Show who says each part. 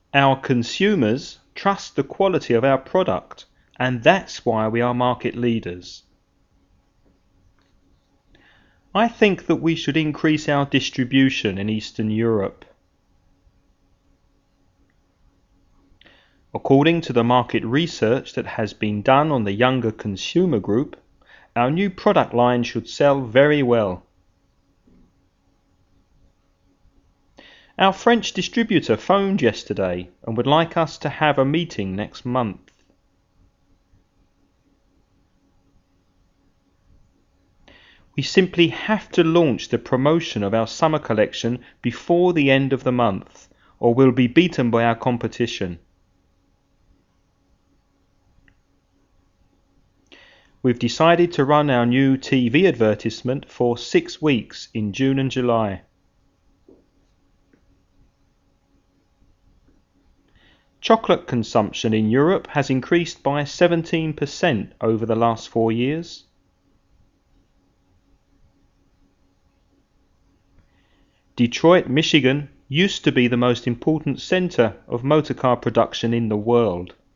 Speaker 1: Our consumers trust the quality of our product, and that's why we are market leaders. I think that we should increase our distribution in Eastern Europe. According to the market research that has been done on the younger consumer group, our new product line should sell very well. Our French distributor phoned yesterday and would like us to have a meeting next month. We simply have to launch the promotion of our summer collection before the end of the month, or we'll be beaten by our competition. We've decided to run our new TV advertisement for 6 weeks in June and July. Chocolate consumption in Europe has increased by 17% over the last 4 years. Detroit, Michigan used to be the most important center of motorcar production in the world.